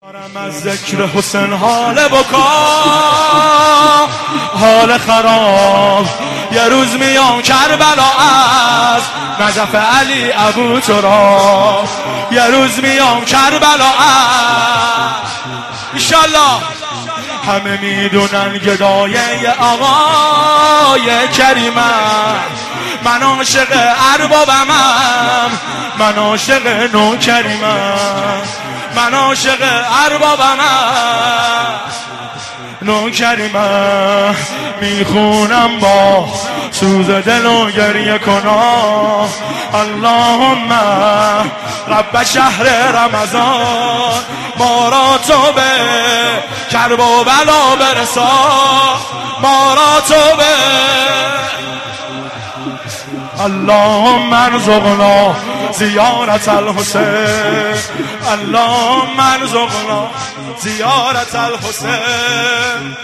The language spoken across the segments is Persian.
دارم از ذکر حسین حال بکا، حال خراب. یه روز میام کربلا از نجف علی ابو تراب، یه روز میام کربلا از انشالله. همه میدونن گدایه آقای کریمم، من عاشق اربابمم، من عاشق نوکریمم، من عاشق اربابمم نوکریمم. میخونم با سوز دل و گریه کنم اللهم رب شهر رمضان، ما را تو به کرب و بلا برسان، ما را تو به اللهم ارزقنا زیارت الحسین، اللهم ارزقنا زیارت الحسین،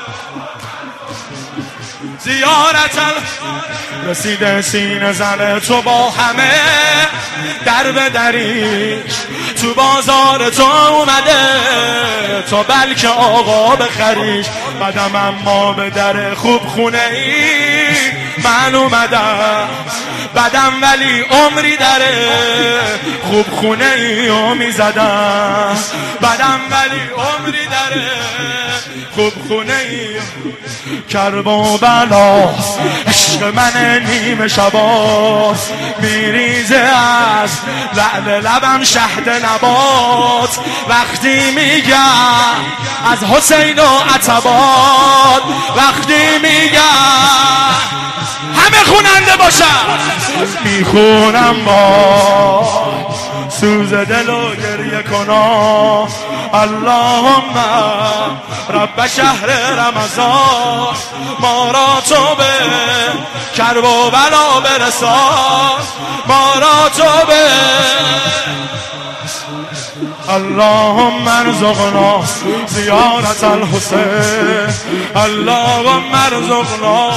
زیارت رسیده سینه زن تو با همه در به دریش، تو بازار تو اومده تو بلکه آقا بخریش. بدم اما به در خوب خونه ای من اومدم، بدم ولی عمری داره خوب خونه ای رو میزدم، بدم ولی عمری داره خوب خونه ای. کرب و بلا عشق من نیمه شباست، میریزه از لعل لبم شهد نبات، وقتی میگم از حسین و عتبات، وقتی میگم همه خوننده باشم میخونم با سوز دل و گریه کنم اللهم رب شهر رمضان، ما را تو به کرب و بلا برسان، ما را تو به اللهم ارزقنا زیارت الحسین، اللهم ارزقنا.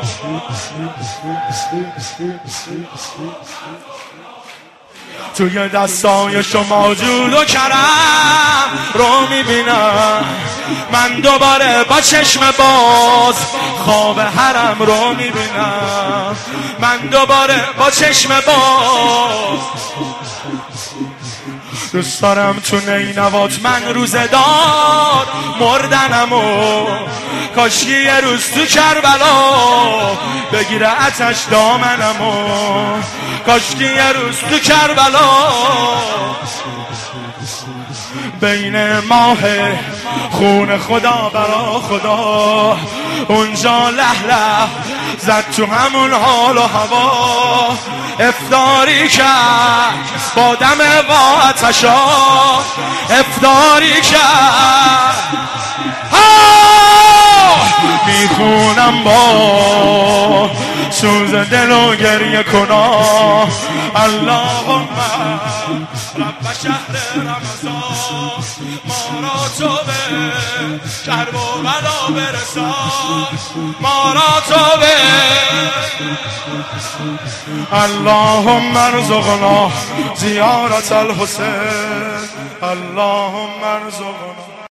توی دستای شما جود و کرم رو میبینم، من دوباره با چشم باز خواب حرم رو میبینم، من دوباره با چشم باز. دوست دارم تو نینوات من روزدار مردنمو، کاشکی یه روز تو کربلا بگیره آتش دامنمو، کاشکی یه روز تو کربلا بین ماه خون خدا برا خدا اونجا لح زد تو همون حال و هوا، افطاری کرد با دم و آتشا، افطاری کرد میخونم با سوز دل و گریه کنم اللهم رب شهر رمضان، ما را تو به کرب و بلا برسان، ما را تو به اللهم ارزقنا زیارت الحسین، اللهم ارزقنا.